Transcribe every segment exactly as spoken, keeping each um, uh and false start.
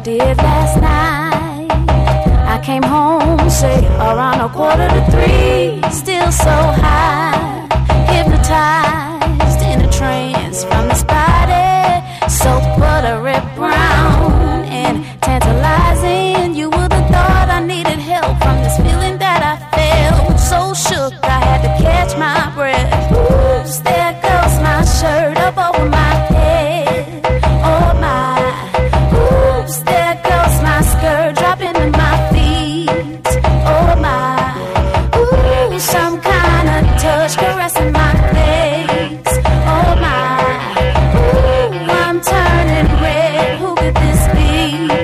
did last night. I came home, say, around a quarter to three. Still so high, hypnotized in a trance from this body. So buttery brown and tantalizing. You would have thought I needed help from this feeling that I felt. So shook, I had to catch my breath. Oops, there goes my shirt up over my head. Oh my, oops, there goes my skirt dropping to my feet. Oh my, ooh, some kind of touch caressing my legs. Oh my, ooh, I'm turning red. Who could this be?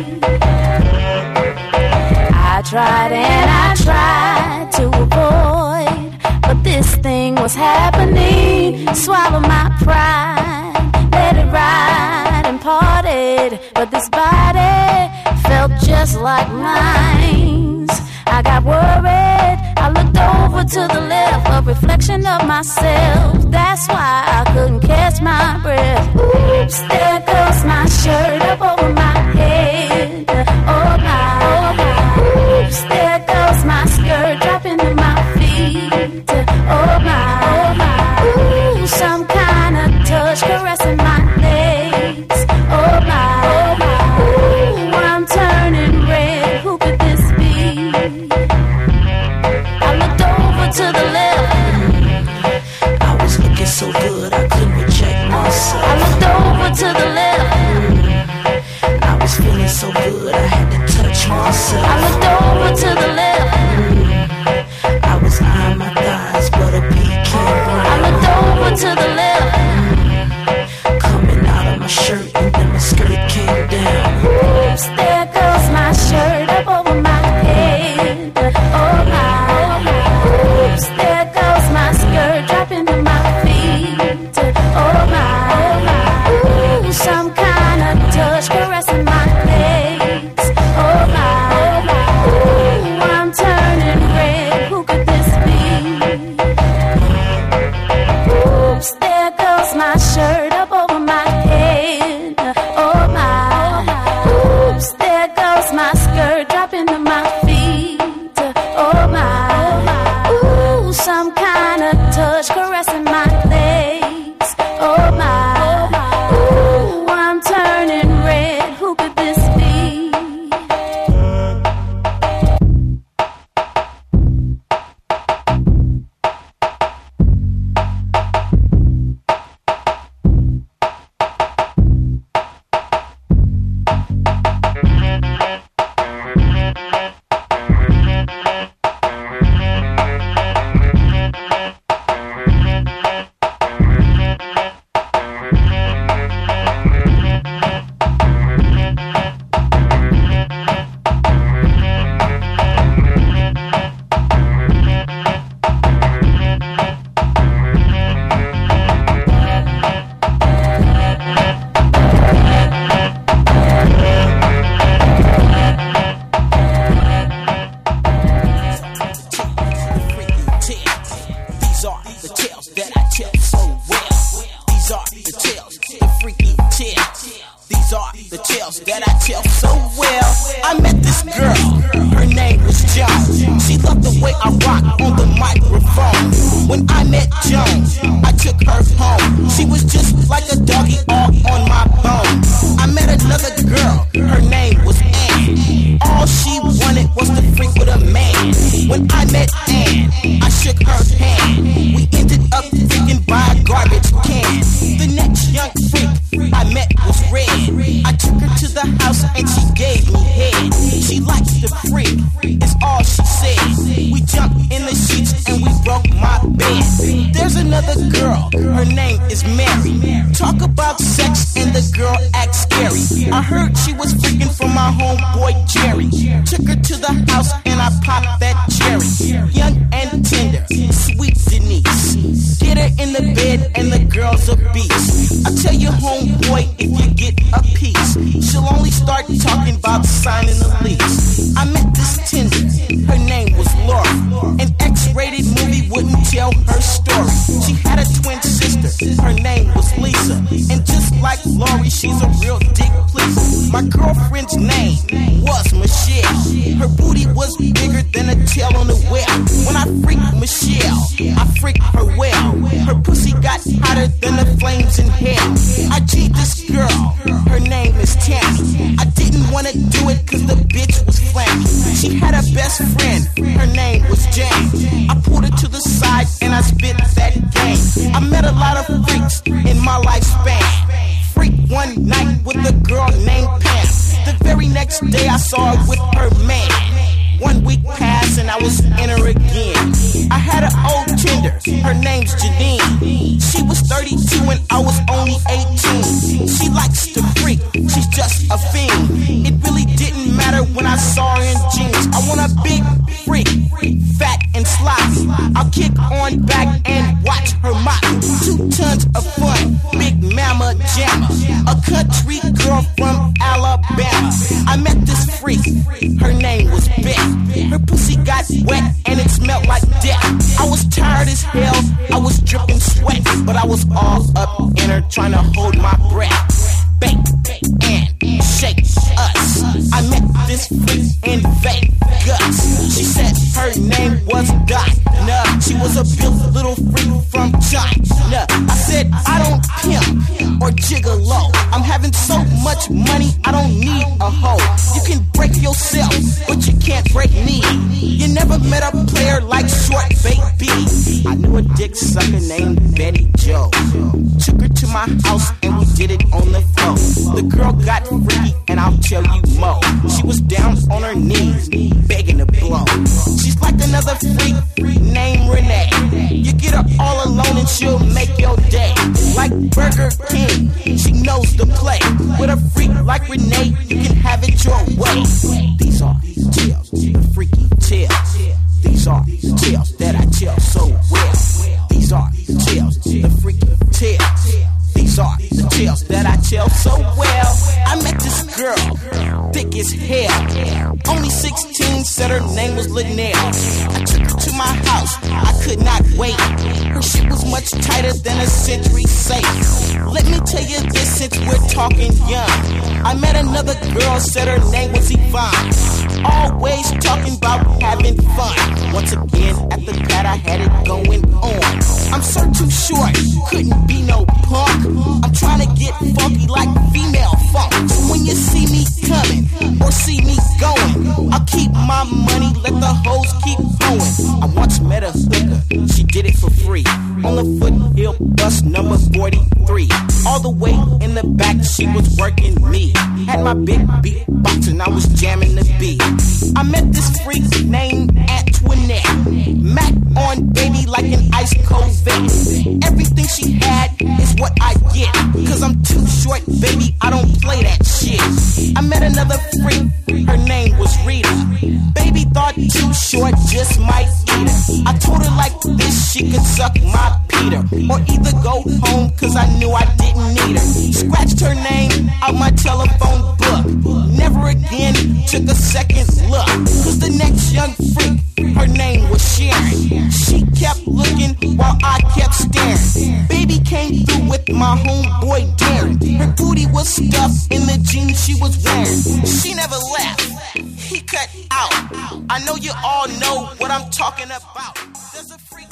I tried and I tried to avoid, but this thing was happening. Swallow my pride, let it ride and parted. But this body felt just like mine. I got worried, I looked over to the left, a reflection of myself. That's why I couldn't catch my breath. Oops, there goes my shirt up over my head. Oh my, oh my. Oops, there goes my skirt dropping to my feet. Oh my, oh my. Ooh, some kind of touch caressing my legs. Oh my, oh my. Ooh, I'm turning red. Who could this be? I looked over to the left. I was looking so good I couldn't reject myself. I looked over to the left. I was feeling so good I had to touch myself. I looked over to the left. I was eyeing my thighs, but a pecan brown. I looked over to the left. Coming out of my shirt and then my skirt came down. Oops, there goes my shirt up over my head. Oh my, oh my. Oops, there goes my skirt dropping to my feet. Oh my, oh my. Ooh, some kind of touch caressing my legs. Oh my, oh my. Ooh, I'm turning red. Who could this be? Oops, there goes my shirt up over my head. Oh my, oh my. Oops, there goes my skirt dropping to my feet. Oh my, oh my. Ooh, some kind of touch caressing my legs. Oh my, oh my. Ooh, I'm turning red. Who could this be? Tell her story. She had a twin sister, her name was Lisa. And just like Lori, she's a real dick pleaser. My girlfriend's name was Michelle. Her booty was bigger than a tail on the wheel. When I freaked Michelle, I freaked her well. Her pussy got hotter than the flames in hell. I G'd this girl, her name is Tammy. I didn't wanna do it cause the bitch was flaming. She had a best friend, her name was Jane. I pulled her to the side and I spit that game. I met a lot of freaks in my lifespan. Freak one night with a girl named Pam. The very next day I saw her with her man. One week passed and I was in her again. I had an old Tinder, her name's Janine. She was thirty-two and I was only eighteen. She likes to freak, she's just a fiend. It really didn't matter when I saw her in jeans. I want a big freak, fat and sloppy. I'll kick on back and watch her mop. Two tons of fun, big mama jammer. A country girl from Alabama. I met this freak, her name was Beth. Her pussy got wet and it smelled like death. I was tired as hell, I was dripping sweat, but I was all up in her trying to hold my breath. Bake and shake us. I met this freak in Vegas. She said her name was Dinah. She was a built little freak from China. I said I don't pimp or gigolo. I'm having so much money I don't need a hoe. You can break yourself, but you can't break me. You never met a player like Short Baby. I knew a dick sucker named Betty Joe. Took her to my house and we did it on the floor. The girl got freaky and I'll tell you more. She was down on her knees, begging to blow. She's like another freak named Renee. You get her all alone and she'll make your day. Like Burger King, she knows the play. With a freak like Renee, you can have it your way. These are tales, the freaky tales. These are tales that I tell so well. These are tales, the freaky tales. These are the tales that I tell so well. I met this girl, thick as hell. Only sixteen, said her name was Linnell. I took her to my house, I could not wait. Her shit was much tighter than a century safe. Let me tell you this since we're talking young. I met another girl, said her name was Yvonne. Always talking about having fun. Once again, at the pad I had it going on. I'm so too short, couldn't be no punk. I'm trying to get funky like female funk. So when you see me coming or see me going, I'll keep my money, let the hoes keep going. I once met a hooker, she did it for free. On the Foothill bus number forty-three. All the way in the back, she was working me. Had my big beatbox and I was jamming the beat. I met this freak named Antoinette. Mac on baby like an ice cold vet. Everything she had is what I get. Cause I'm too short, baby, I don't play that shit. I met another freak, her name was Rita. Baby thought too short just might eat her. I told her like this, she could suck my Peter. Or either go home cause I knew I didn't need her. Scratched her name out my telephone book. Never again took a second look. Cause the next young freak, her name was Sharon. She kept looking while I kept staring. Baby came through with my homeboy Darren. Her booty was stuffed in the jeans she was wearing. She never left, he cut out. I know you all know what I'm talking about. There's a freak.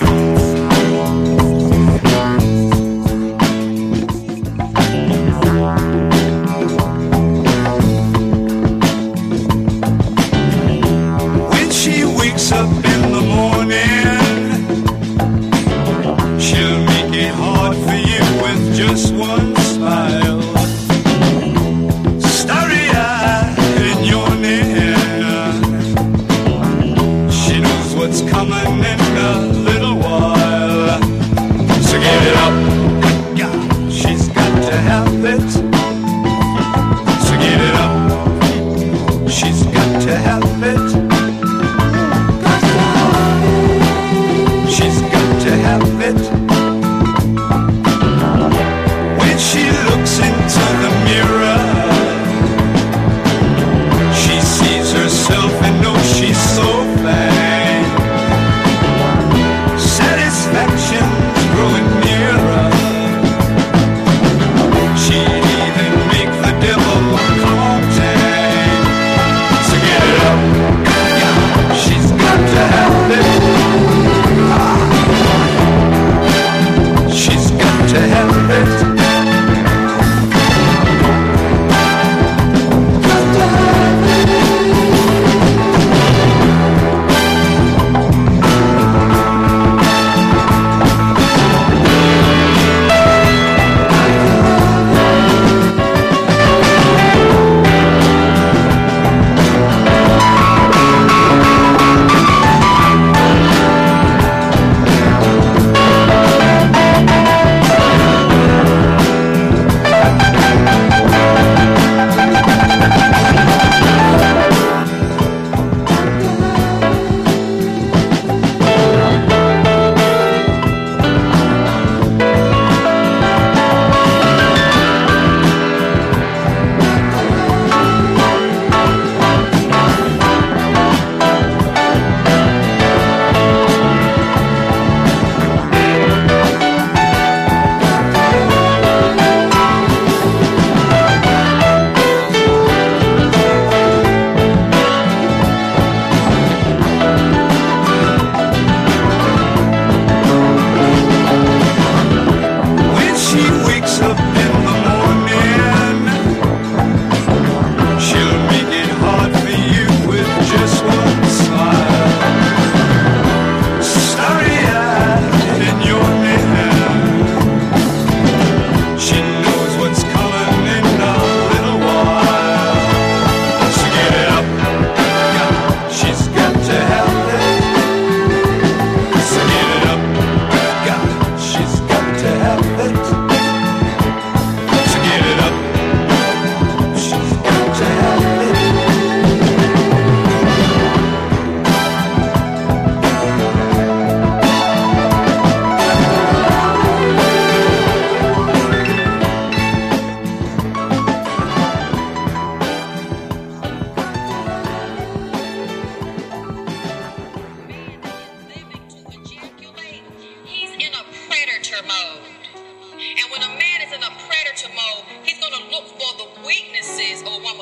When she wakes up in the morning, she'll make it hard for you with just one smile. Starry-eyed in your near, she knows what's coming in a little while.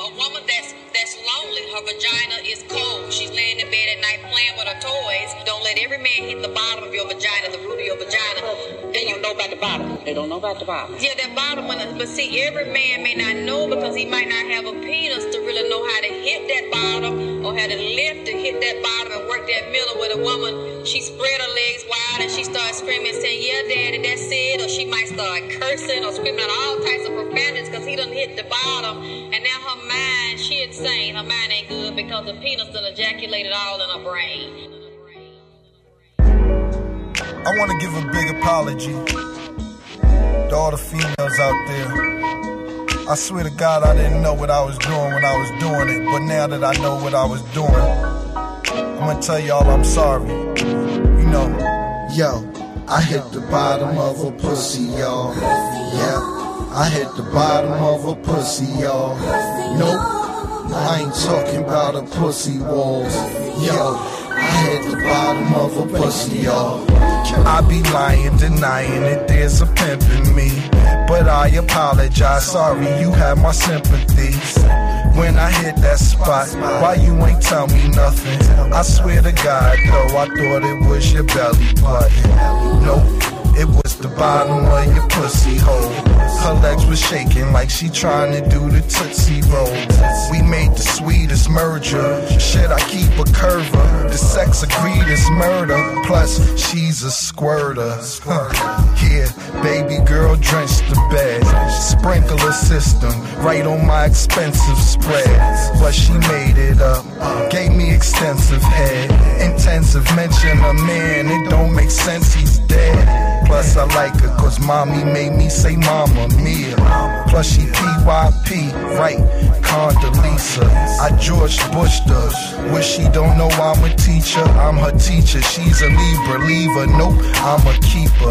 a woman that's that's lonely, her vagina is cold. She's laying in bed at night playing with her toys. Don't let every man hit the bottom of your vagina, the root of your vagina. They don't know about the bottom. They don't know about the bottom. Yeah, that bottom one. But see, every man may not know because he might not have a penis to really know how to hit that bottom or how to lift to hit that bottom and work that middle with a woman. She spread her legs wide and she starts screaming, saying, "Yeah, daddy, that's it." Or she might start cursing or screaming out all types of profanities because he done hit the bottom. And now her mind, she insane. Her mind ain't good because the penis done ejaculated all in her brain. I want to give a big apology to all the females out there. I swear to God, I didn't know what I was doing when I was doing it. But now that I know what I was doing, I'm gonna tell y'all I'm sorry. You know, yo, I hit the bottom of a pussy, y'all. Yeah. I hit the bottom of a pussy, y'all. Nope, I ain't talking about a pussy walls. Yo, I hit the bottom of a pussy, y'all. I be lying, denying that there's a pimp in me. But I apologize, sorry you have my sympathies. When I hit that spot, why you ain't tell me nothing? I swear to God, though, I thought it was your belly button. Nope. It was the bottom of your pussy hole. Her legs were shaking like she trying to do the Tootsie Roll. We made the sweetest merger. Shit, I keep a curver. The sex agreed is murder. Plus, she's a squirter. Yeah, baby girl drenched the bed. Sprinkler system right on my expensive spread. But she made it up. Gave me extensive head. Intensive mention a man. It don't make sense, he's dead. Plus I like her cause mommy made me say mama mia. Plus she P Y P, right, Condoleezza. I George Bushed her. Wish she don't know I'm a teacher. I'm her teacher, she's a Libra. Leave her, nope, I'm a keeper.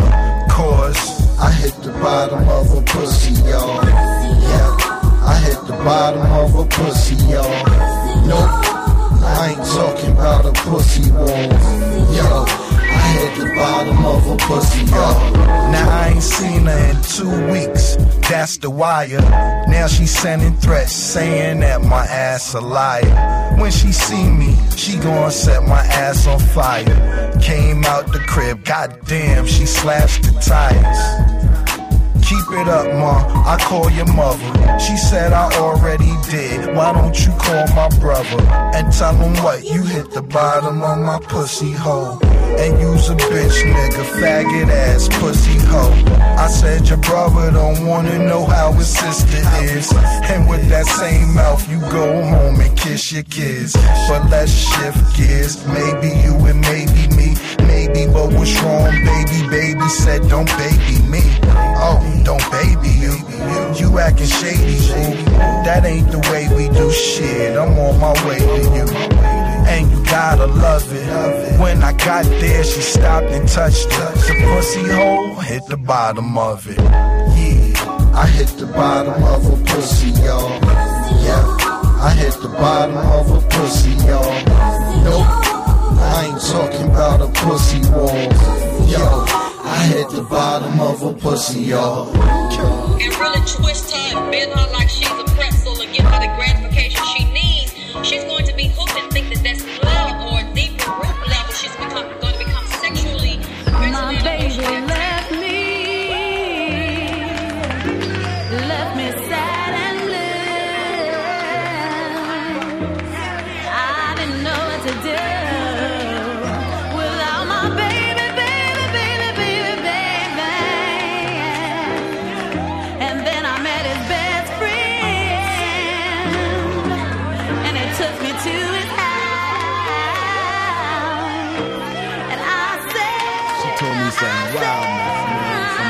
Cause I hit the bottom of a pussy, y'all. Yeah, I hit the bottom of a pussy, y'all. Nope, I ain't talking about a pussy wall. Yo, I hit the bottom of a pussy, y'all. Now I ain't seen her in two weeks, that's the wire. Now she sending threats, saying that my ass a liar. When she see me, she gon' set my ass on fire. Came out the crib, goddamn, she slashed the tires. Keep it up, ma, I call your mother. She said I already did, why don't you call my brother? And tell him what, you hit the bottom of my pussy hole. And you's a bitch nigga, faggot ass pussy hoe. I said your brother don't wanna know how his sister is. And with that same mouth you go home and kiss your kids. But let's shift gears, maybe you and maybe me. Maybe but what's wrong baby, baby said don't baby me. Oh, don't baby you, you acting shady, boo. That ain't the way we do shit, I'm on my way to you. And you gotta love it. When I got there, she stopped and touched it. The pussy hole hit the bottom of it. Yeah, I hit the bottom of a pussy, y'all. Yeah, I hit the bottom of a pussy, y'all. Nope, I ain't talking about a pussy wall. Yo, I hit the bottom of a pussy, y'all. And really twist her and bend her like she's a pretzel and give her the gratification she needs. She's going to be hooked and think that that's love or a deeper root level. She's become, going to become sexually. My baby left me, left me sad and blue. I didn't know what to do without my baby, baby, baby, baby, baby. And then I met his best friend, and it took me to his house, and I said, She told me something wild, man. Some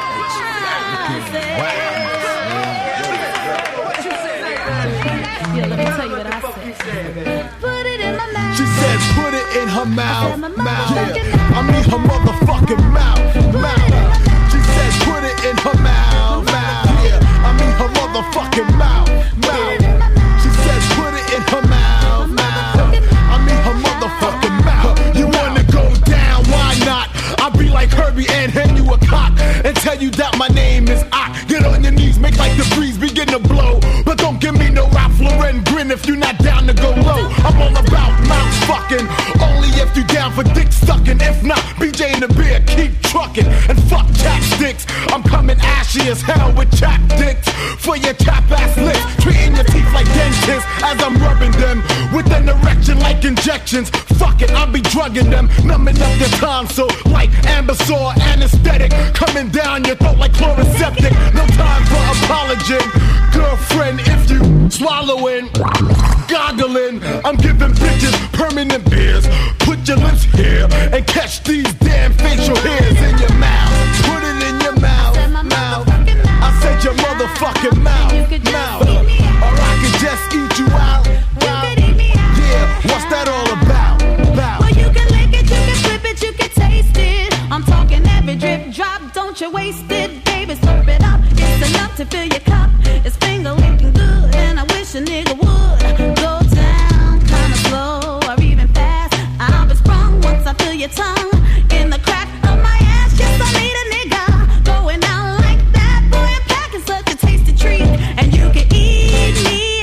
yeah, let me tell you what I said. Put it in my mouth. She says put it in her mouth, my mouth. mouth. Yeah. I mean her motherfucking mouth, mouth. She says put it in her mouth, mouth. Yeah. I mean her motherfucking mouth, mouth. She says put it in her mouth, mouth. I mean her motherfucking mouth. You wanna go down? Why not? I'll be like Herbie and hand you a cock and tell you that my name is I. Get on your knees, make like the breeze begin to blow, but don't give me no Ralph Lauren then grin if you not down to go low. I'm all about mouth fucking, only if you down for dick sucking. If not, B J and the beer, keep trucking. And fuck chapsticks, I'm coming ashy as hell with chap dicks for your chap ass lips. Treating your teeth like dentists as I'm rubbing them with an erection like injections. Fuck it, I'll be drugging them, numbing up your tonsil like Ambisor anesthetic, coming down your throat like chloroseptic. No time for apology, girlfriend, if you swallowing, goggling, I'm giving bitches permanent beers. Put your lips here and catch these damn facial hairs in your mouth. Put it in your mouth, mouth. I said your motherfucking mouth, mouth. Or I could just eat you out, out. Yeah, what's that all about? about? Well, you can lick it, you can flip it, you can taste it. I'm talking every drip drop, don't you waste it, baby. Serve it up, it's enough to fill your cup. It's finger licking good, and I wish a nigga would go down kinda slow or even fast. I'll be sprung once I feel your tongue in the crack of my ass. Yes, I need a nigga going out like that. Boy, I'm packing such a tasty treat, and you can eat me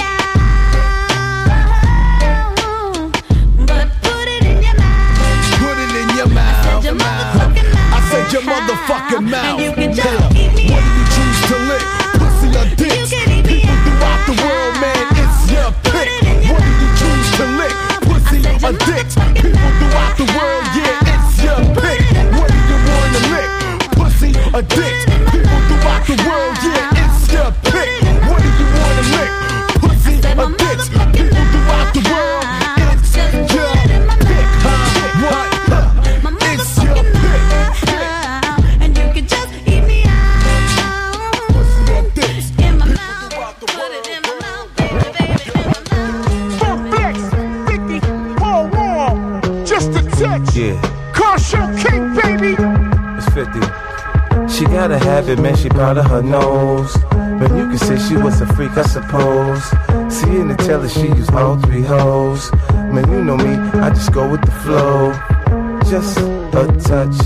out, but put it in your mouth. Put it in your mouth, your mouth. mouth. I said your motherfucking mouth. And you can just yeah. eat me What do you out. choose to lick? Pussy or dicks? People throughout the world, man, it's your pick. What do you choose to lick? Pussy or dicks? People throughout the world, yeah, it's your pick. What do you want to lick? Pussy or dicks? People throughout the world, yeah, it's your pick. What do you want to lick? Pussy or dicks? People throughout the world, it's your pick. Huh? What? Huh? It's your pick. And you can just eat me out. In my mouth, put it in my mouth, baby, baby, in my mouth. Flex, Vicky, Paul Wall, just a touch. Yeah, Car show king, baby. it's fifty. She got a habit, man, she proud of her nose. But you can say she was a freak, I suppose. Seeing the teller, she used all three hoes. Man, you know me, I just go with the flow. Just a touch,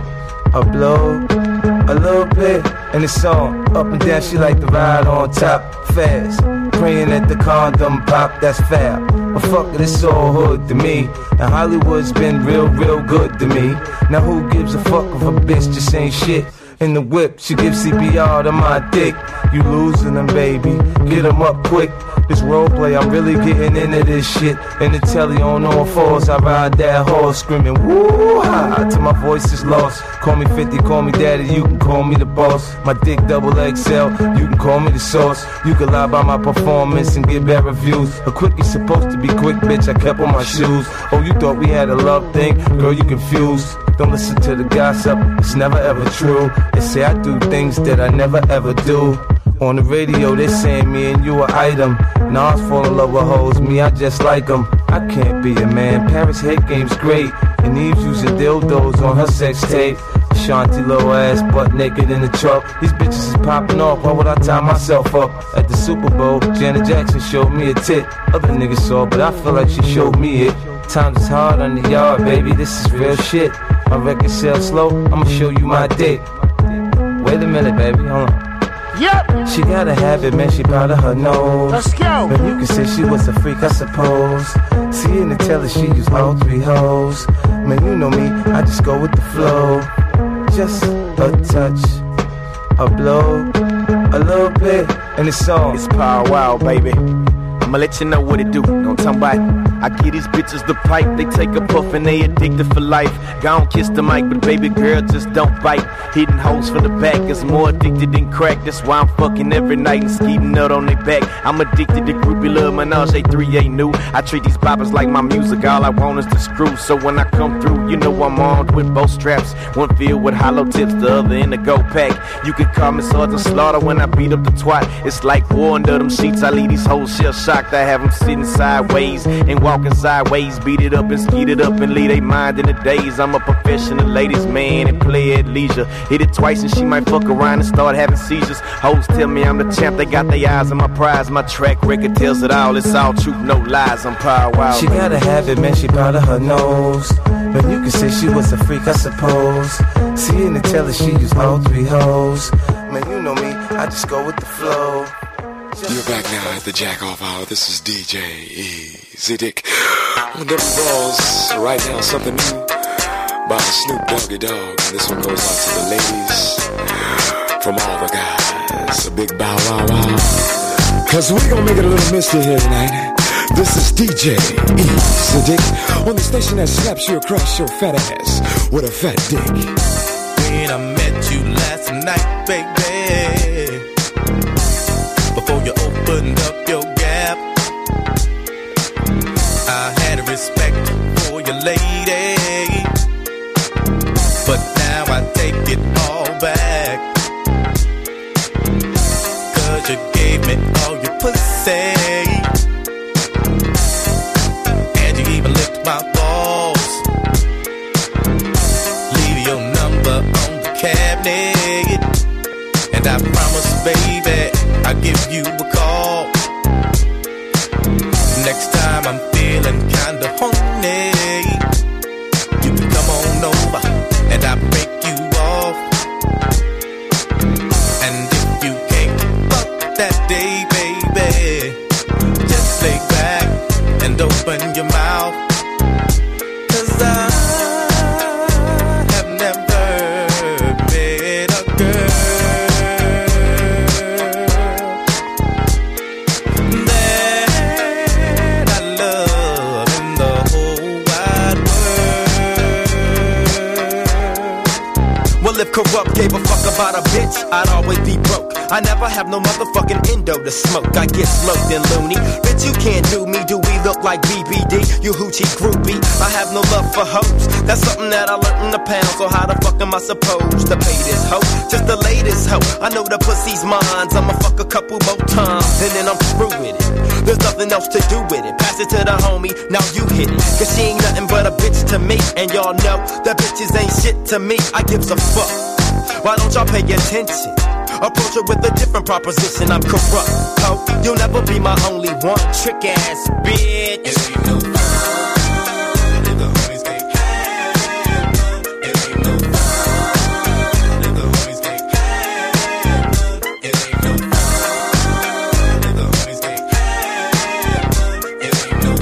a blow, a little bit, and it's on. Up and down, she like to ride on top, fast. Praying that the condom pop, that's fair. But fuck it, it's all hood to me. And Hollywood's been real, real good to me. Now who gives a fuck if a bitch just ain't shit? In the whip, she gives C P R to my dick. You losing them, baby, get them up quick. This roleplay, I'm really getting into this shit. In the telly on all fours, I ride that horse, screaming woo-ha till my voice is lost. Call me fifty, call me daddy, you can call me the boss. My dick double X L, you can call me the sauce. You can lie about my performance and get bad reviews. A quickie supposed to be quick, bitch, I kept on my shoes. Oh, you thought we had a love thing? Girl, you confused. Don't listen to the gossip, it's never ever true. They say I do things that I never ever do. On the radio, they saying me and you an item. Nas fall in love with hoes, me, I just like them. I can't be a man, Paris head game's great. And Eve's using dildos on her sex tape. Shanti low ass, butt naked in the truck. These bitches is popping off, why would I tie myself up? At the Super Bowl, Janet Jackson showed me a tit. Other niggas saw, but I feel like she showed me it. Times is hard on the yard, baby, this is real shit. My record sells slow, I'ma show you my dick. Wait a minute, baby, hold on. Yep. She got a habit, man, she proud of her nose. Let's go. But you can say she was a freak, I suppose. Seeing the teller, she used all three hoes. Man, you know me, I just go with the flow. Just a touch, a blow, a little bit, and it's on. It's Power Wow, baby. I'ma let you know what it do. Don't talk about it. I give these bitches the pipe. They take a puff and they addicted for life. Gone kiss the mic, but baby girl just don't bite. Hitting hoes for the back is more addicted than crack. That's why I'm fucking every night and skeeting nut on their back. I'm addicted to groupie love, Menage A three ain't new. I treat these boppers like my music. All I want is the screw. So when I come through, you know I'm armed with both straps. One filled with hollow tips, the other in the go pack. You can call me Sergeant Slaughter when I beat up the twat. It's like war under them sheets. I leave these hoes shell shocked. I have them sitting sideways and walking sideways. Beat it up and skeet it up and leave they mind in the days. I'm a professional ladies man and play at leisure. Hit it twice and she might fuck around and start having seizures. Hoes tell me I'm the champ. They got their eyes on my prize. My track record tells it all. It's all truth, no lies. I'm Power Wow. She got a habit, man, she proud of her nose. But you can say she was a freak, I suppose. Seeing the teller, she used all three hoes. Man, you know me, I just go with the flow. You're back now at the Jack Off Hour. This is D J Easy Dick on the balls. Right now, something new by Snoop Doggy Dogg. This one goes out to the ladies from all the guys. A big bow wow wow. Cause we gonna make it a little misty here tonight. This is D J Easy Dick on the station that slaps you across your fat ass with a fat dick. When I met you last night, baby, before you opened up your gap, I had respect for your lady, but now I take it all back, cause you gave me all your pussy, and you even licked my balls. Leave your number on the cabinet, and I promise, baby, I'll give you a call. Next time I'm feeling kinda horny, you can come on over and I'll break you off. And if you can't fuck that day, baby, just lay back and open your mouth, cause I have never met a girl if corrupt gave a fuck about a bitch, I'd always be broke. I never have no motherfucking endo to smoke. I get smoked and loony. Bitch, you can't do me. Do we look like B B D? You hoochie groupie. I have no love for hoes. That's something that I learned in the pound. So how the fuck am I supposed to pay this hoe? Just the latest hoe. I know the pussy's mine. I'ma fuck a couple more times and then I'm through with it. There's nothing else to do with it. Pass it to the homie, now you hit it. Cause she ain't nothing but a bitch to me. And y'all know that bitches ain't shit to me. I gives a fuck. Why don't y'all pay attention? Approach her with a different proposition. I'm corrupt, ho. You'll never be my only one. Trick ass bitch. It ain't no fun if the homies can't have none. It ain't no fun if the homies can't have none. It ain't no fun if the homies can't have none. It ain't no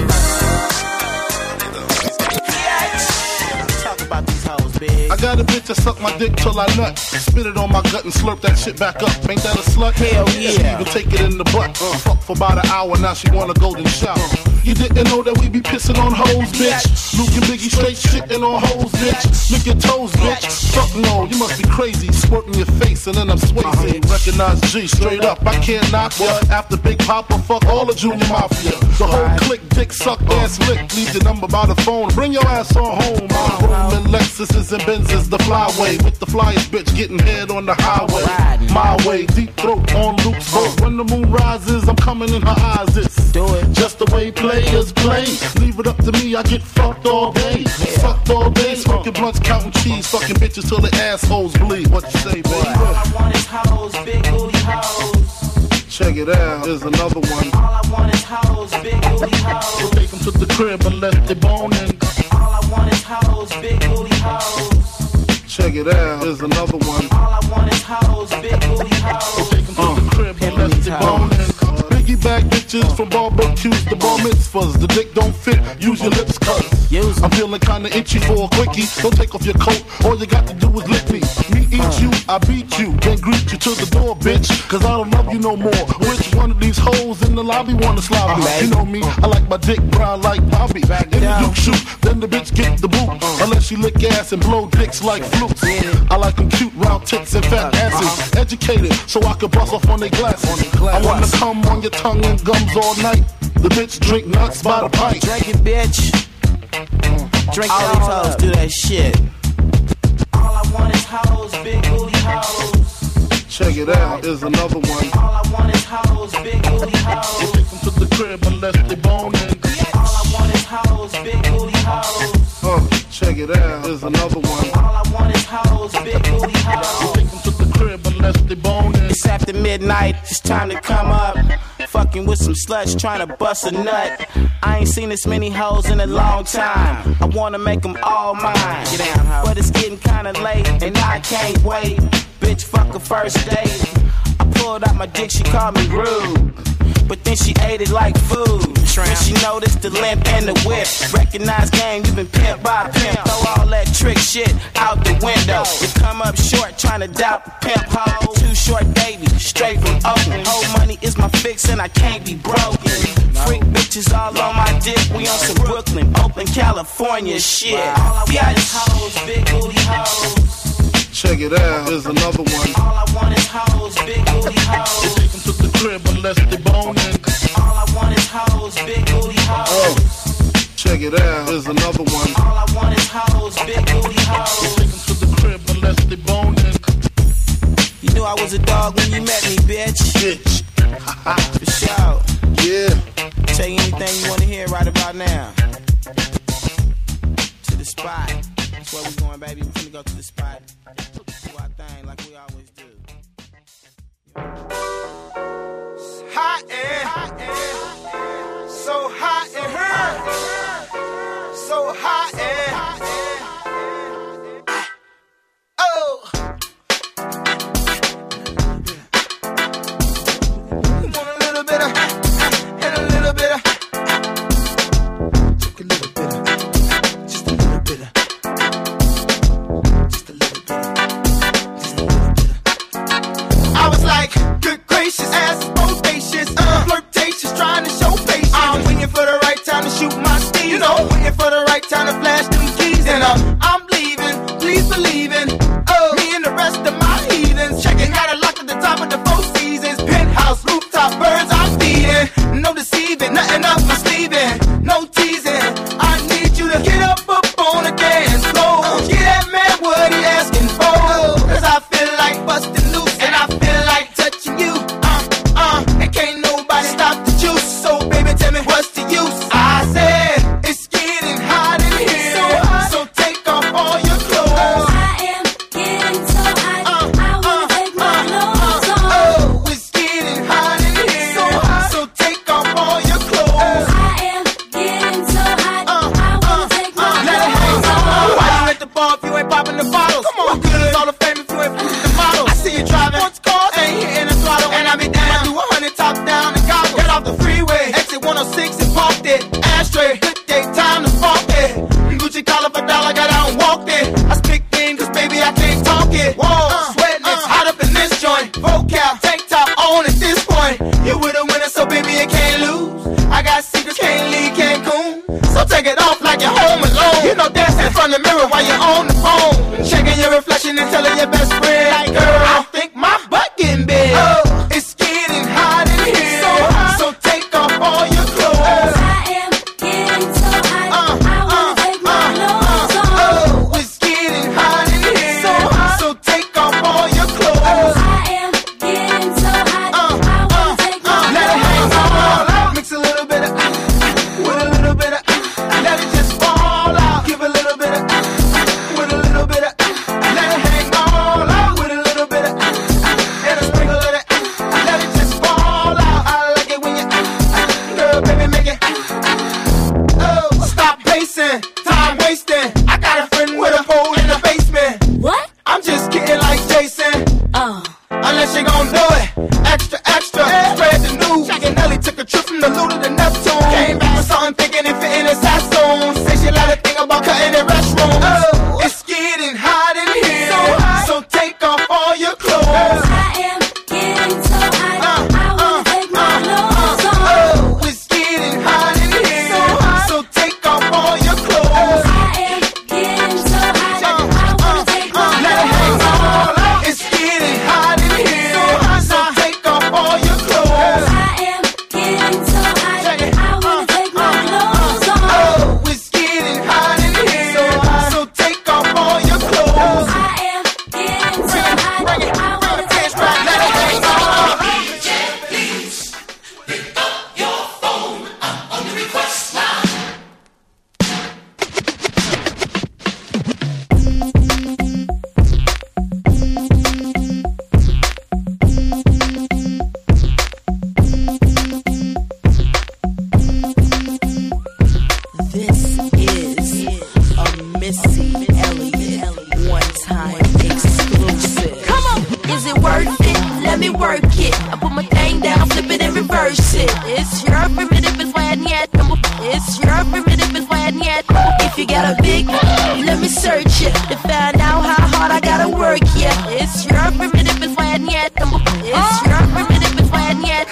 fun if the homies can't have none. Talk about these hoes, bitch. I got a bitch that suck my dick till I nut. Spit it on my gut and slurp that shit back up. Ain't that a slut? Hell yeah. She even take it in the butt. Uh, fuck for about an hour, now she want a golden shower. You didn't know that we be pissing on hoes, bitch. Luke and Biggie straight shitting on hoes, bitch. Lick your toes, bitch. Fuck no, you must be crazy. Squirting your face and then I'm Swayze. Recognize G straight up, I can't knock ya. After Big Papa, fuck all the Junior Mafia. The whole clique, dick suck, ass lick. Leave your number by the phone, bring your ass on home. I'm rolling Lexuses and Benzes, the flyway. With the flyest bitch getting head on the highway. My way, deep throat on Luke's boat. When the moon rises, I'm coming in her eyes. It's do it. Just the way players play. Leave it up to me, I get fucked all day. Fucked all day, smoking blunts, counting cheese, fucking bitches till their assholes bleed. What you say, baby? All I want is hoes, big booty hoes. Check it out, here's another one. All I want is hoes, big booty hoes. We'll take them to the crib and let they bone in. All I want is hoes, big booty hoes. Check it out, here's another one. All I want is hoes, big booty hoes. We'll take them to uh, the crib and let they bone in. Piggyback bitches from barbecues to bar mitzvahs. The dick don't fit, use your lips cuz I'm feeling kinda itchy for a quickie. Don't take off your coat, all you got to do is lick me. Me eat you, I beat you, then greet you to the door, bitch. Cause I don't love you no more. Which one of these hoes in the lobby wanna slob me? You know me, I like my dick brown like Bobby. In the Duke shoot, then the bitch get the boot. Unless she lick ass and blow dicks like flutes. I like them cute, round tits and fat asses. Educated, so I can bust off on their glasses. I wanna come on your tongue and gums all night. The bitch drink nuts by the pint. Drink it, bitch. Drink all these hoes, do that shit. All I want is hoes, big booty hoes. Check it out, here's another one. All I want is hoes, big booty hoes. We'll take them to the crib unless they bone in. All I want is hoes, big booty hoes. Uh, check it out, here's another one. All I want is hoes, big booty hoes. We'll take them to the crib unless they bone in. It's after midnight, it's time to come up. Fucking with some sluts trying to bust a nut. I ain't seen this many hoes in a long time. I wanna make them all mine. Get down, ho. But it's getting kinda late and I can't wait. Bitch, fuck a first date. I pulled out my dick, she called me rude. But then she ate it like food. When she noticed the limp and the whip, recognize game, you been pimped by a pimp. Throw all that trick shit out the window. You come up short, trying to doubt the pimp hoe. Too short, baby, straight from Oakland. Whole money is my fix and I can't be broken. Freak bitches all on my dick, we on some Brooklyn, Oakland, California shit. All I want is hoes, big booty hoes. Check it out, here's another one. All I want is hoes, big booty hoes. Take them to the crib unless they boning. All I want is hoes, big booty hoes. Oh, check it out, here's another one. All I want is hoes, big booty hoes. Take them to the crib unless they boning. You knew I was a dog when you met me, bitch. Bitch. For sure. Yeah. Tell you anything you wanna hear right about now. To the spot. That's where we going, baby. We finna go to the spot. Do our thing like we always do. It's hot and so hot and hurt. So hot and oh. You want a little bit of and a little bit of. Took a little bit of, just a little bit of. Just a little bit of, just a little bit of. I was like, good gracious, ass bodacious, uh, flirtatious, trying to show patience. I'm waiting for the right time to shoot my steam. You know, waiting for the right time to flash them keys. And uh, I'm leaving, please believe in. Oh, me and the rest of my heathens. Checking out a lock at the top of the Four Seasons. Penthouse, rooftop, birds I'm feeding. No deceiving, nothing up my sleeving. No teasing, I need you to get up, up on the dance floor. Uh, get that man what he asking for. Cause I feel like busting loose and I feel like touching you. Uh, uh, and can't nobody stop the juice. So baby, tell me what's the use? I said, it's getting hot in here. So, hot. So take off all your clothes. I am getting so hot, uh, I wanna uh, take my clothes uh, off. Oh, it's getting hot in here. So, hot. So take off all your clothes. I am getting so hot, uh, I wanna uh, take my uh, clothes off. Why you at the bar if you ain't popping the bottles? Come on, good. All the fame if you ain't flipping the models. I see you driving sports cars, ain't hitting the throttle. And I be down, I do a hundred top down and gobble. Get off the freeway, exit one oh six and parked it. Ashtray, good day, time to spark it. Gucci collar for dollar, got out and walked it. I speak in, cause baby I can't talk it. Whoa, uh, sweating, it's uh, hot up in this joint. Vocal, tank top on at this point. You with a winner, so baby you can't lose. I got secrets, can't leave Cancun. So take it off like you're home alone. You know dancing in front of the mirror while you're on the phone. Checking your reflection and telling your best friend, like, girl, I think my butt getting big. Oh, it's getting hot in here. So hot. So take off all your clothes. I am getting so hot, uh, I wanna uh, take my uh, clothes uh, off. Oh, it's getting hot in here. So hot. So take off all your clothes. I am getting so hot, uh, I wanna uh, take my uh, clothes let it hang off. all out. Mix a little bit of uh, with a little bit of uh, let it just fall out. Give a little bit of uh, with a little bit of uh, let it hang all out. With a little bit of uh, and a sprinkle of it uh, let it just fall out. I like it when you uh, girl, baby, make it uh, oh, stop pacing, time wasting. I got a friend with a pole in the basement. What? I'm just kidding like Jason. Oh. Unless you gon' do it, extra, extra, spread the news. Jack and Nelly took a trip from the Luda to Neptune. Came back with something thinking it fit in his costume. Say she let her think about cutting in restrooms. Oh, it's getting hot in here, so, hot. So take off all your clothes. I am getting so hot, uh, I wanna uh, take my uh, clothes uh, off. Oh, it's getting hot in here, so, hot. So take off all your clothes. I am getting so hot, uh, I wanna take my uh, let it hang all out. It's getting hot in here, so, hot. So take off all your clothes. I am getting so hot, I wanna take my clothes off. to find out how hard I gotta work, yeah. It's your primitive is when yet. It's your primitive is when yet.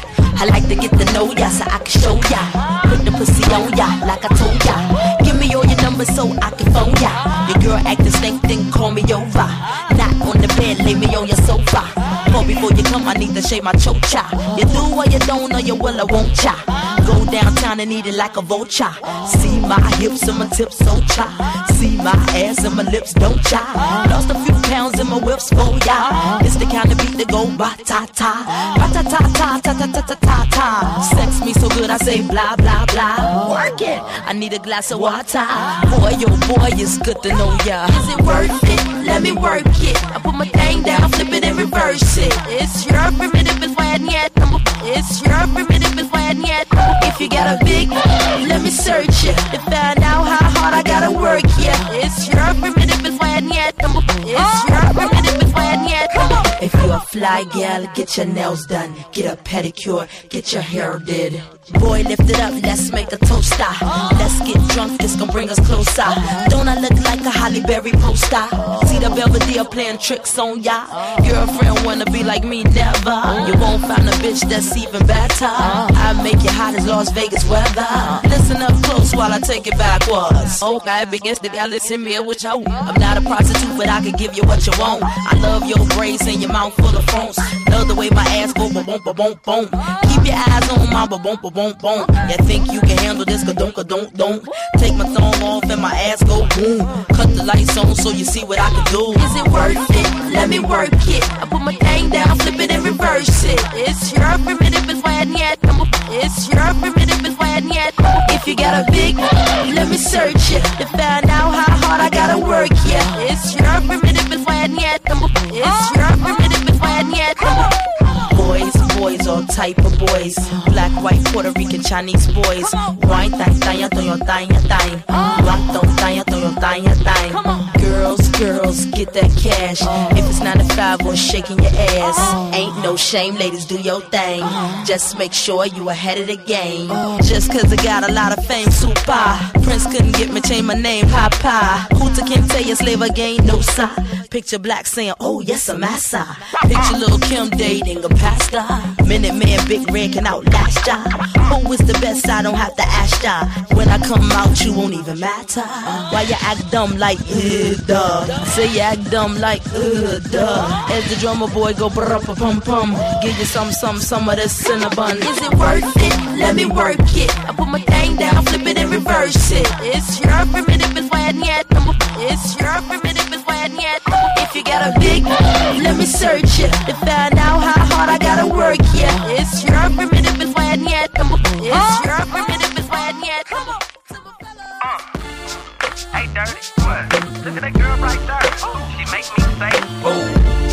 I like to get to know ya so I can show ya. Put the pussy on ya like I told ya. Give me all your numbers so I can phone ya. Your girl acting stank, then call me over. Not on the bed, lay me on your sofa. But before you come, I need to shave my chocha. You do or you don't, or you will or won't cha. Go downtown and eat it like a vulture. See my hips and my tips so cha. See my ass and my lips don't cha. Lost a few pounds in my whips for ya. It's the kind of beat that go ba ta ta, ba ta ta ta ta ta ta ta ta ta. Sex me so good I say blah blah blah. Work it. I need a glass of water. Boy, yo boy, it's good to know ya. Is it worth it? Let me work it. I put my thing down, flip it and reverse it. It's your primitive is when yet. It's your primitive is when yet. If you got a big, let me search it to find out how hard I gotta work. Yeah, it's your primitive is when yet. It's your primitive is when yet. If you're a fly gal, get your nails done, get a pedicure, get your hair did. Boy, lift it up, let's make a toaster. Let's get drunk, this gon' bring us closer. Don't I look like a Halle Berry poster? See the Belvedere playing tricks on ya. Girlfriend wanna be like me, never. You won't find a bitch that's even better. I make you hot as Las Vegas weather. Listen up close while I take it backwards. Okay, begins to listen me what you. I'm not a prostitute, but I can give you what you want. I love your braids and your mouth full of phones. Love the way my ass go boom boom boom boom. Keep your eyes on my boom boom boom boom. You think you can handle this? Ka don't ka don't don't. Take my thumb off and my ass go boom. Cut the lights on so you see what I can do. Is it worth it? Let me work it. I put my thing down, flip it and reverse it. It's your primitive is when yet. It's your primitive is when yet. If you got a big, let me search it to find out how hard I gotta work. Yeah, it's your primitive is when yet. It's your primitive is when yet. Boys, boys, all type of boys. Black, white, Puerto Rican, Chinese boys. Wine, thang, thang, thang, thang, thang. Rock, don't thang, thang, thang, thang. Girls, girls, get that cash. If it's nine to five or shaking your ass, ain't no shame, ladies, do your thing. Just make sure you ahead of the game. Just cause I got a lot of fame, super. Prince couldn't get me, change my name, Papa. Hooter can't tell you slave again, no sir. Picture Black saying, oh yes, I'm massa. Picture Lil' Kim dating a pastor. Minute Man, Big Red can outlast ya. Who is the best? I don't have to ask ya. When I come out, you won't even matter. Why you act dumb like, uh, duh. Say you act dumb like, uh, duh. As the drummer boy go brr pum pum. Give you some, some, some of this cinnabon. Is it worth it? Let me work it. I put my thing down, flip it and reverse it. It's your primitive is when yet. It's your primitive is when yet. If you got a big, let me search it to find out how hard I gotta work. Yeah, it's your primitive is when yet. It's your primitive is when yet. Uh, hey, Dirty, what? Look at that girl right there. Oh, she make me say, boom,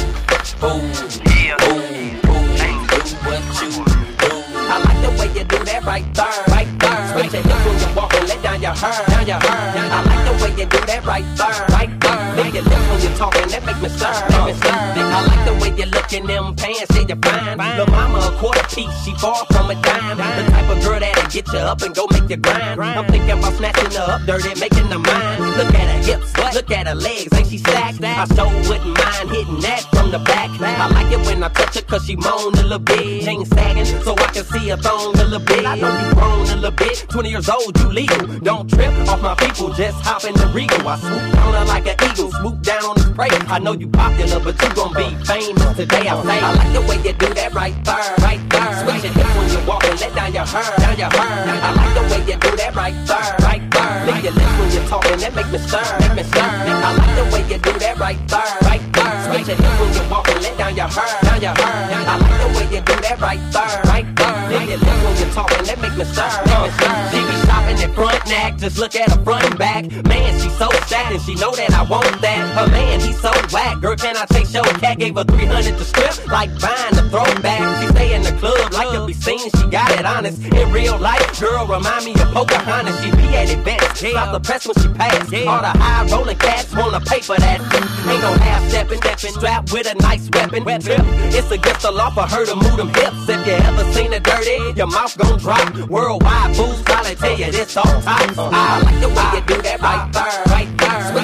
boom, yeah, boom, boom. Hey, do what you do. I like the way you do that right there, right there. Switch your hips when you walk and let down your hair, down your hair. I like the way you do that right there, right there. Lick your lips when you're talking, that make me stir, make me stir. I like the way you look in them pants, yeah, you're fine. Lil' mama a quarter piece, she far from a dime. The type of girl that'll get you up and go make you grind. I'm thinking about snatching her up dirty, making her mine. Look at her hips, look at her legs, ain't she stacked? I so wouldn't mind hitting that from the back. I like it when I touch her cause she moan a little bit. Chain sagging so I can see her thong a little bit. I know you grown a little bit, twenty years old, you legal. Don't trip off my people, just hop in the Regal. I swoop on her like an eagle, swoop down on his prey. I know you popular, but you gon' be famous today. I say, I like the way you do that right there, right there. Switch your hips when you walk and let down your hair, down your hair. I like the way you do that right there, right there. Lick your lips when you're talking, that make me stir, make me stir. I like the way you do that right there, right there. Switch your hips when you walk and let down your hair, down your hair. I like the way you do that right there, right there. Lick your lips when you're talking, that make me stir, make me stir. She be shopping at front neck, just look at her front and back. Man, she so sad and she know that I want that. Her man, he so whack. Girl, can I take your cat? Gave her three hundred to strip, like buying the throwback. She stay in the club, like to be seen. She got it honest. In real life, girl, remind me of Pocahontas. She be at events, stop the press when she pass. All the high rolling cats wanna pay for that. Ain't no half stepping, strapped with a nice weapon. It's against the law for her to move them hips. If you ever seen her dirty, your mouth gon' drop. Worldwide fools, I'll tell you this all time. I like the way you do that right there, right there.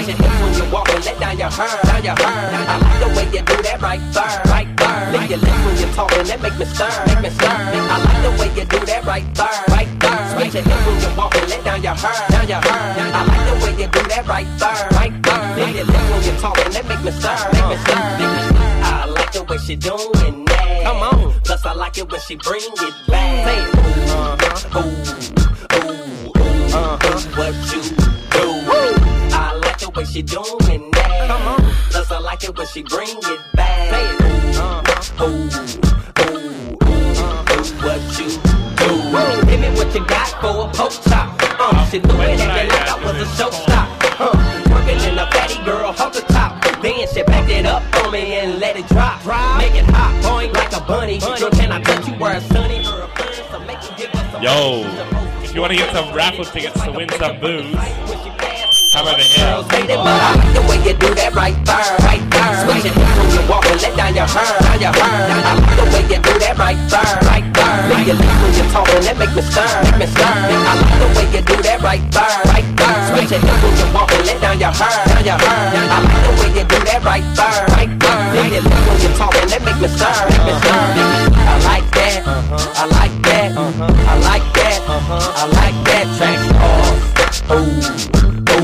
Switch your hips when you walk and let down your hair, down your hair. I like the way you do that right there, right there. Lick your lips when you're talking, that make me stir, make me stir. I like the way you do that right there, right there. Switch your hips when you walk and let down your hair, down your hair. I like the way you do that right there, right there. Lick your lips when you're talking, that make me stir, make me stir, make me stir. I like the way she doing that. Come on. Plus I like it when she bring it back. Say it. Uh-huh. Ooh, ooh, ooh, uh-huh. What you do? Woo. I like the way she doing that. Come on. Plus I like it when she bring it back. Say it. Uh-huh. Ooh, ooh, ooh, uh-huh. What you do? Woo. Give me what you got for a poke chop. Uh, she do it acting like I was a showstop. Uh, working in a fatty girl, hold the top. Then she backed it up on me and let it drop. Make it hot, boing like a bunny. Girl, can I touch you where it's sunny? Yo, if you want to get some raffle tickets to win some booze, how about the hell? I like the way you do that right there, right there. Switch your hips when you walk and let down your hair, down your hair. I like the way you do that right there, right there. Lick your lips when you're talking, that make me stir, make me stir. I like the way you do that right there, right there. Switch your hips when you walk and let down your hair, down your hair. I like the way you do that right there, right there. Lick your lips when you're talking, that make me stir, make me stir. I like that, I like that, I like that, I like that. Tracks off, ooh.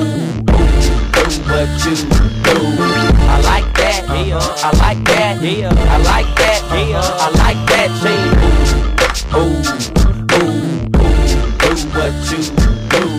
What you do? I like that, yeah. I like that, yeah. I like that, yeah. I like that, yeah. Ooh, ooh, ooh, ooh, what you do?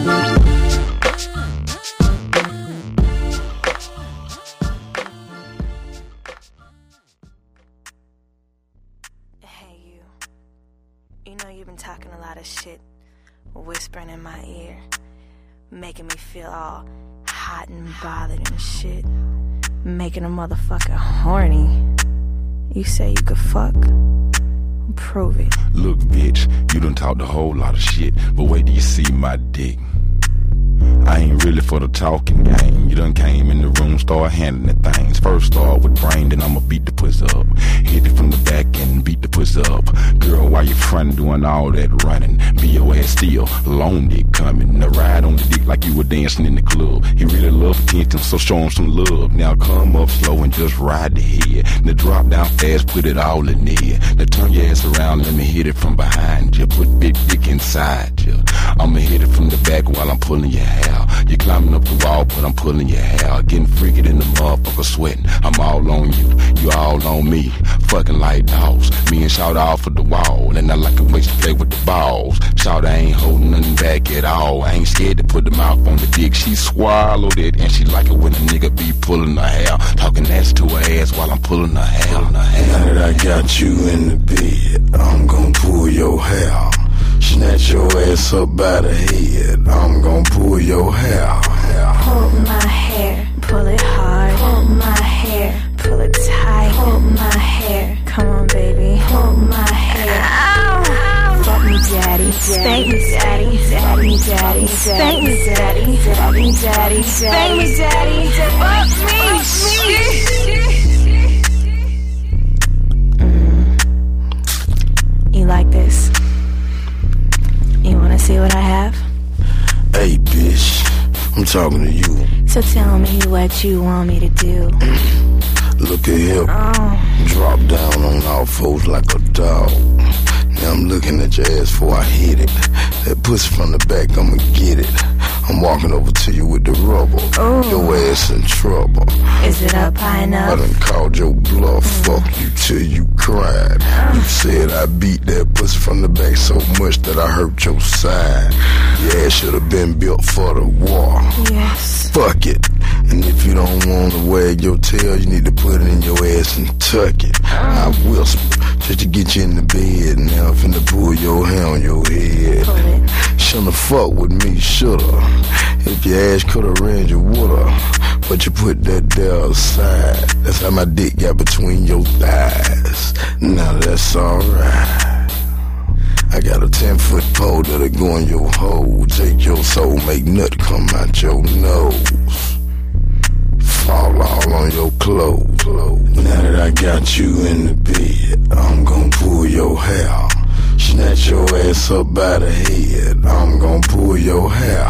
Hey you, you know you've been talking a lot of shit, whispering in my ear, making me feel all hot and bothered and shit, making a motherfucker horny. You say you could fuck? Prove it. Look, bitch, you done talked a whole lot of shit, but wait till you see my dick. I ain't really for the talking game. You done came in the room, start handling the things. First start with brain, then I'ma beat the pussy up. Hit it from the back and beat the pussy up. Girl, why you frontin' doing all that running? Be your ass still, long dick coming. The ride on the dick like you were dancing in the club. He really love attention, so show him some love. Now come up slow and just ride the head. Now drop down fast, put it all in there. Now turn your ass around, let me hit it from behind you. Put big dick inside you. I'ma hit it from the back while I'm pulling your hair. You climbing up the wall, but I'm pulling your hair. Getting freaky in the motherfucker, sweating. I'm all on you, you all on me. Fucking like dogs. Me and Shout off of the wall, and I like the way she play with the balls. Shout I ain't holding nothing back at all. I ain't scared to put the mouth on the dick. She swallowed it, and she like it when a nigga be pulling her hair. Talking ass to her ass while I'm pulling her hair. Now that I got you in the bed, I'm gon' pull your hair. Snatch your ass up by the head, I'm gon' pull your hair. Pull my hair, pull it hard. Pull my hair, pull it tight. Pull my hair, come on baby. Pull my hair. Ow. Fuck me daddy, spank me daddy, fuck me daddy, spank me daddy, fuck me daddy, spank me daddy, fuck me, mm. You like this? You wanna see what I have? Hey bitch, I'm talking to you. So tell me what you want me to do. Look at him, oh. Drop down on all fours like a dog. Now I'm looking at your ass before I hit it. That pussy from the back, I'ma get it. I'm walking over to you with the rubber. Ooh. Your ass in trouble. Is it up high enough? I done called your bluff, mm. Fuck you till you cried. Uh. You said I beat that pussy from the back so much that I hurt your side. Your ass should've been built for the war. Yes. Fuck it. And if you don't wanna wag your tail, you need to put it in your ass and tuck it. Uh. I whisper just to get you in the bed. Now I'm finna pull your hair on your head. Pull it. Shouldn't fuck with me, shoulda. If your ass coulda ran, you woulda. But you put that there aside. That's how my dick got between your thighs. Now that's alright. I got a ten foot pole that'll go in your hole. Take your soul, make nut come out your nose. Fall all on your clothes. Now that I got you in the bed, I'm gon' pull your hair. Snatch your ass up by the head, I'm gon' pull your hair.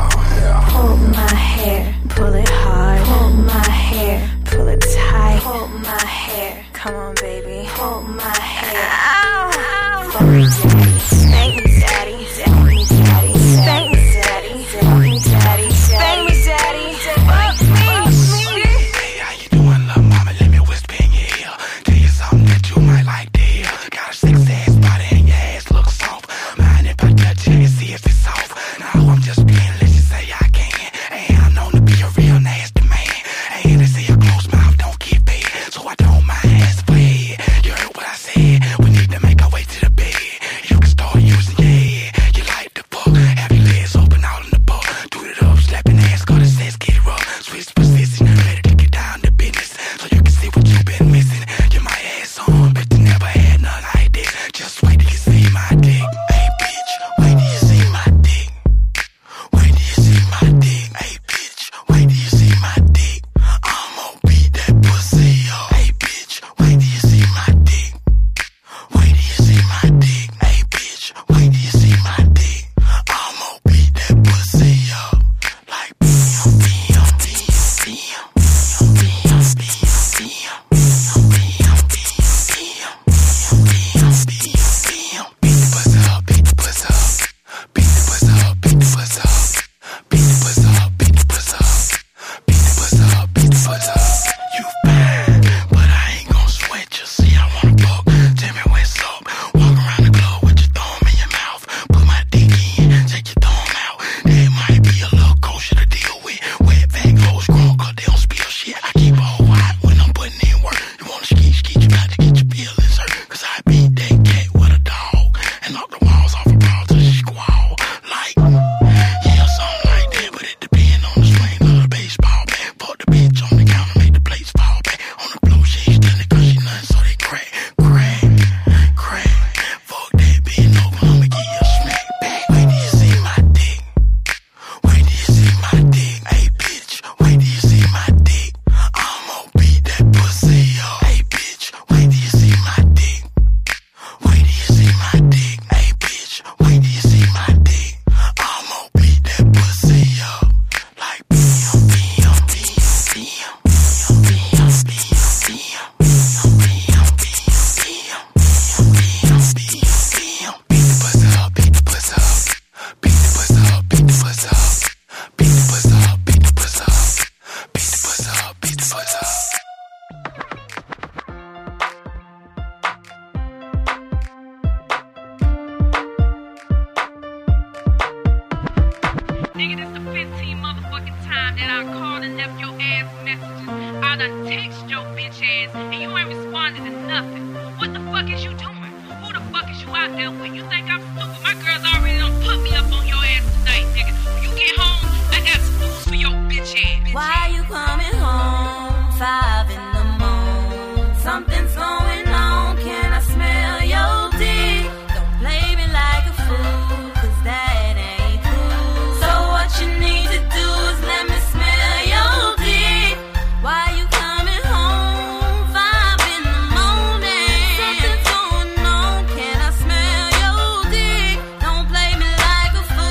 yeah. Hold my hair, pull it hard. Hold my hair, pull it tight. Hold my hair, come on baby. Hold my hair. Ow, ow. Fuck me daddy, spank me daddy, spank me daddy, spank me daddy, spank me daddy, spank me daddy, fuck me. Hey, how you doing, little mama? Let me whisper in your ear. Tell you something that you might like to hear. Got a six ass body and your ass looks soft. Mind if I touch it and see if it's soft? No, I'm just being, let's just say I can. And I'm known to be a real nasty man. And they say a closed mouth don't get fed, so I don't mind ass for head. You heard what I said? We need to make our way to the bed. You can start using your head. You like the fuck, have your legs open out in the butt. Do it up, slapping ass, got it says get it rough. Switch position, ready to get down to business, so you can see what you've been missing. You my ass on, but you never had none like this. Just wait till you see my dick. Hey bitch, wait till you see my dick. Wait till you see my dick. Hey bitch, wait till you see my dick. I'ma beat that pussy up. Hey bitch, wait till you see my dick. Wait till you see my dick. Hey bitch, wait till you see my dick. I'ma beat that pussy up. Like bam, bam, bam, bam, bam, bam, bam, bam, bam, bam, bam, bam. Beat the pussy up, beat the pussy up. Beat the pussy up, beat the pussy up. Beat the pussy up, beat the pussy up. Beat the pussy up, beat the pussy up. You fine, but I ain't gon' sweat you. See, I wanna fuck. Tell me what's up. Walk around the club with your thumb in your mouth. Put my dick in, take your thumb out. That might be a little kosher to deal with. Wet back hoes grown, cause they don't spill shit. I keep a whole hot when I'm putting in work. You wanna skeet, skeet, you got to get your feelings hurt. Cause I beat that cat with a dog and knock the walls off a bra till she squall. Like, yeah, something like that, but it depend on the swing of the baseball bat. Fuck the bitch on the counter, make the plates fall back. On the floor, she ain't standing cause she nothing, so they crack, crack, crack. Fuck that, bend over, I'ma give you a smack back. Wait till you see my dick. Wait till you see my dick. Hey bitch, wait till you see my dick. I'ma beat that pussy up. Hey bitch, wait till you see my dick. Wait till you see my dick. Hey bitch, wait till you see my dick. I'ma beat that pussy up. Like bam, bam, bam, bam, bam, bam, bam, bam, bam, bam, bam, bam, bam. Beat the pussy up, beat the pussy up. Beat the pussy up, beat the pussy up. Beat the pussy up, beat the pussy up. Beat the pussy up, beat the pussy up. Nigga, this the fifteenth motherfucking time that I called and left your ass messages. I done text your bitch ass and you ain't responded to nothing. What the fuck is you doing? Who the fuck is you out there with? You think I'm stupid? My girls already done put me up on your ass tonight, nigga. When you get home, I got some news for your bitch ass. Why you coming home? Five in the morning. Something's going on. Can I smell your dick? Don't play me like a fool, cause that ain't cool. So what you need to do is let me smell your dick. Why you coming home? Five in the morning. Something's going on. Can I smell your dick? Don't play me like a fool.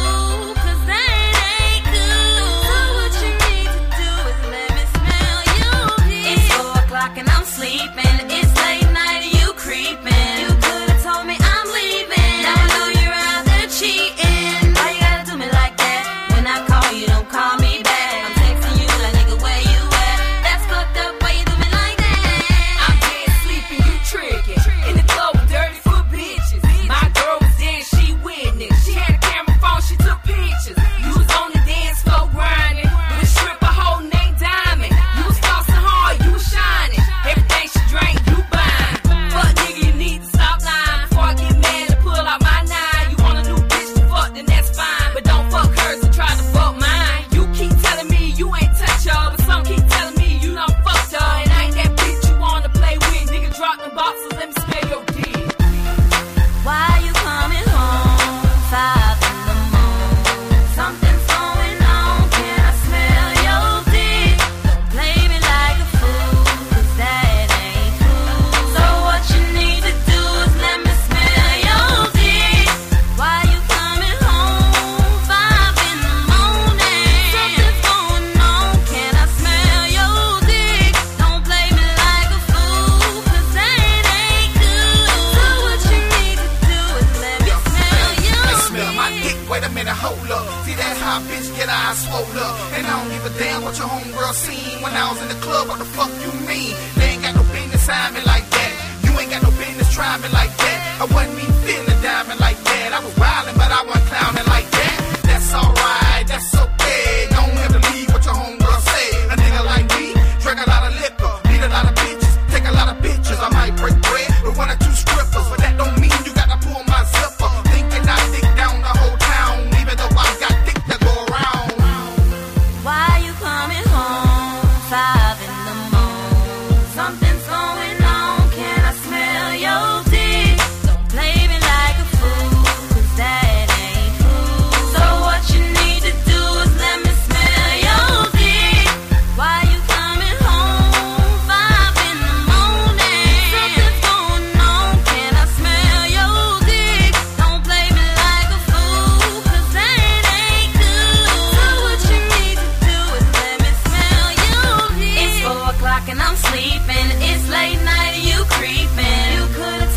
hold up. See that hot bitch get eyes swole up. And I don't give a damn what your homegirl seen when I was in the club. What the fuck you mean? They ain't got no business eyeing me like that. You ain't got no business trying me like that. I wasn't even feeling diamond like that. I was wildin', but I wasn't clowning like that. That's alright, that's okay. Don't have to leave what your homegirl say. A nigga like me, drink a lot of liquor, meet a lot of bitches, take a lot of bitches. I might break bread with one or two strippers, but that don't mean you gotta pull my zipper. Thinking I dick down the whole town, even though I got dick to go around. Why you coming home? Five in the morning. Something's going on. Can I smell your dick? Don't play me like a fool, 'cause that ain't cool. So what you need to do is let me smell your dick. Why you coming home? Five in the morning. Something's going on. Can I smell your dick? Don't play me like a fool, 'cause that ain't cool. So what you need to do is let me smell your dick. It's four o'clock and I'm sleeping. It's late night and you creeping. You could've